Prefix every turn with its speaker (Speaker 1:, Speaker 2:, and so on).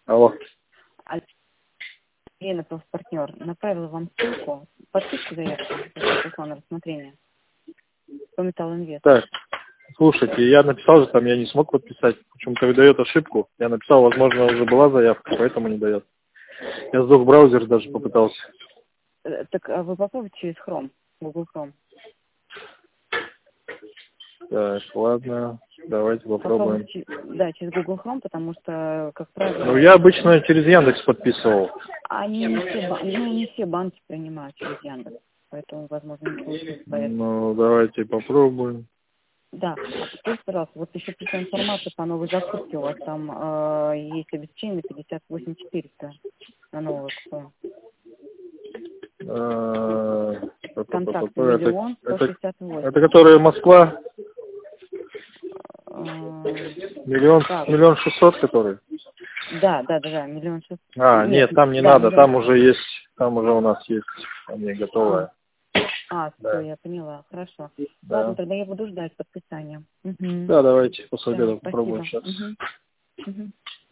Speaker 1: Алло.
Speaker 2: Лена, партнер, направила вам ссылку. Подписку заявку на рассмотрение по Металлинвест.
Speaker 1: Так, слушайте, я написал же там, я не смог подписать. Почему-то выдает ошибку. Я написал, возможно, уже была заявка, поэтому не дает. Я сдох браузер даже попытался.
Speaker 2: Так а вы попробуйте через Chrome, Google Chrome.
Speaker 1: Так, ладно, давайте попробуем.
Speaker 2: Да, через Google Chrome, потому что, как правило...
Speaker 1: Ну, я обычно через Яндекс подписывал.
Speaker 2: Они не все банки принимают через Яндекс, поэтому, возможно, не получится.
Speaker 1: Ну, давайте попробуем.
Speaker 2: Да, а скажите, пожалуйста, вот еще пришла информация по новой закупке, у вас там есть обеспечение 58 400 на новый аукцион. Контракт миллион 168.
Speaker 1: Это которая Москва? Миллион 600, который?
Speaker 2: Да, 1 600 000.
Speaker 1: Нет, там не надо, там уже есть, там уже у нас есть, там не готовая.
Speaker 2: Все,
Speaker 1: Да.
Speaker 2: я поняла, хорошо.
Speaker 1: Да.
Speaker 2: Ладно, тогда я буду ждать подписания.
Speaker 1: Да, давайте после обеда
Speaker 2: Да,
Speaker 1: попробуем
Speaker 2: спасибо.
Speaker 1: сейчас.
Speaker 2: Угу.